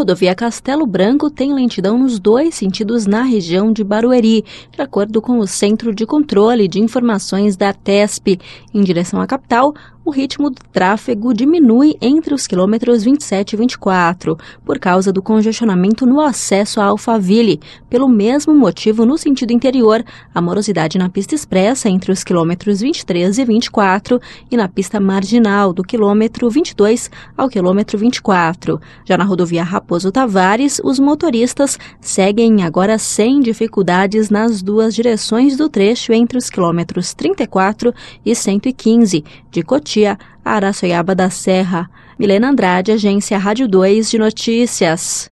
rodovia Castelo Branco tem lentidão nos 2 sentidos na região de Barueri, de acordo com o Centro de Controle de Informações da ATESP. Em direção à capital, o ritmo do tráfego diminui entre os quilômetros 27 e 24, por causa do congestionamento no acesso a Alphaville. Pelo mesmo motivo, no sentido interior, a morosidade na pista expressa entre os quilômetros 23 e 24 e na pista marginal, do quilômetro 22 ao quilômetro 24. Já na rodovia Raposo Tavares, os motoristas seguem agora sem dificuldades nas 2 direções do trecho entre os quilômetros 34 e 115, de Cotia a Araçoiaba da Serra. Milena Andrade, Agência Rádio 2 de Notícias.